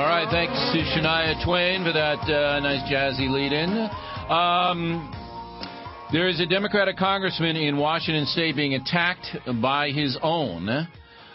All right, thanks to Shania Twain for that nice jazzy lead-in. There is a Democratic congressman in Washington State being attacked by his own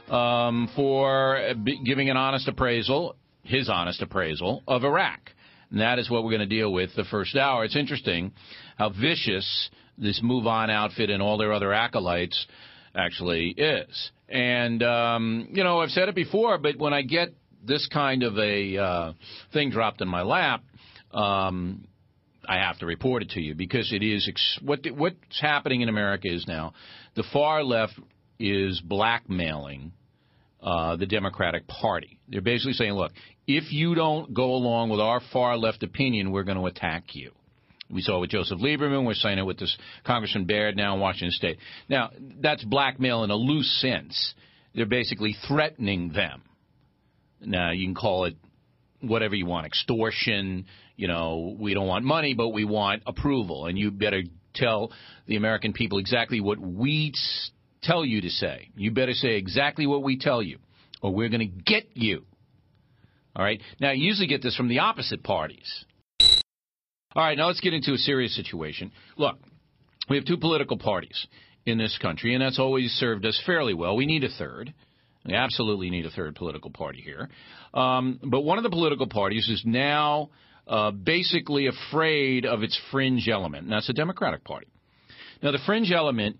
for giving an honest appraisal, his honest appraisal, of Iraq. And that is what we're going to deal with the first hour. It's interesting how vicious this Move On outfit and all their other acolytes actually is. And, I've said it before, but when I get this kind of a thing dropped in my lap, I have to report it to you because it is what's happening in America is now the far left is blackmailing the Democratic Party. They're basically saying, look, if you don't go along with our far left opinion, we're going to attack you. We saw it with Joseph Lieberman. We're saying it with this Congressman Baird now in Washington State. Now, that's blackmail in a loose sense. They're basically threatening them. Now, you can call it whatever you want, extortion. We don't want money, but we want approval. And you better tell the American people exactly what we tell you to say. You better say exactly what we tell you, or we're going to get you. All right? Now, you usually get this from the opposite parties. All right, now let's get into a serious situation. Look, we have two political parties in this country, and that's always served us fairly well. We need a third. We absolutely need a third political party here. But one of the political parties is now basically afraid of its fringe element, and that's the Democratic Party. Now, the fringe element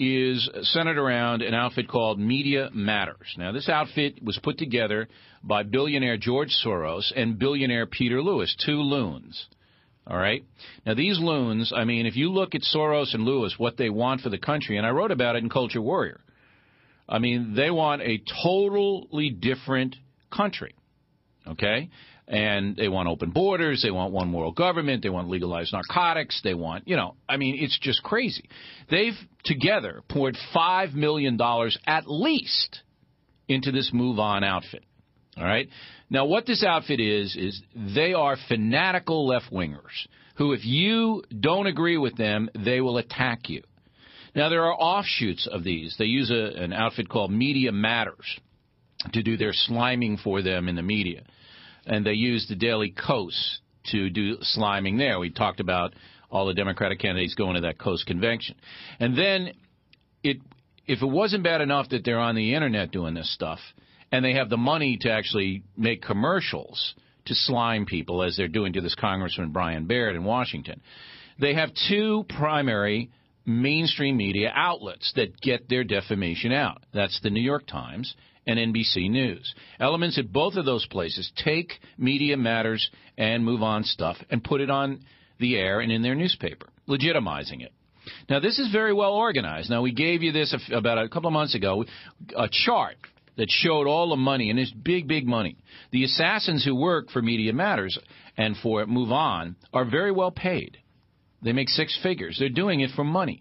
is centered around an outfit called Media Matters. Now, this outfit was put together by billionaire George Soros and billionaire Peter Lewis, two loons. All right? Now, these loons, I mean, if you look at Soros and Lewis, what they want for the country, and I wrote about it in Culture Warrior, I mean, they want a totally different country, okay? And they want open borders. They want one world government. They want legalized narcotics. They want, it's just crazy. They've together poured $5 million at least into this Move On outfit, all right? Now, what this outfit is they are fanatical left-wingers who, if you don't agree with them, they will attack you. Now, there are offshoots of these. They use an outfit called Media Matters to do their sliming for them in the media. And they use the Daily Kos to do sliming there. We talked about all the Democratic candidates going to that Kos convention. And then if it wasn't bad enough that they're on the Internet doing this stuff, and they have the money to actually make commercials to slime people, as they're doing to this Congressman Brian Baird in Washington, they have two primary mainstream media outlets that get their defamation out. That's the New York Times and NBC News. Elements at both of those places take Media Matters and Move On stuff and put it on the air and in their newspaper, legitimizing it. Now, this is very well organized. Now, we gave you this about a couple of months ago, a chart that showed all the money, and it's big, big money. The assassins who work for Media Matters and for Move On are very well paid. They make six figures. They're doing it for money.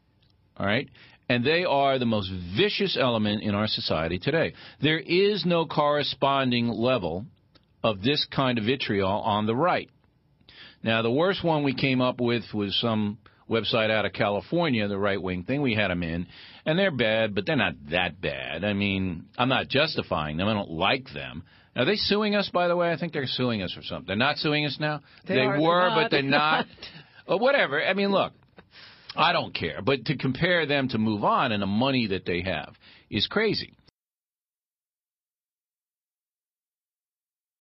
All right? And they are the most vicious element in our society today. There is no corresponding level of this kind of vitriol on the right. Now, the worst one we came up with was some website out of California, the right-wing thing. We had them in, and they're bad, but they're not that bad. I mean, I'm not justifying them. I don't like them. Are they suing us, by the way? I think they're suing us or something. They're not suing us now? They were, but they're not. Whatever. I mean, look, I don't care. But to compare them to Move On and the money that they have is crazy.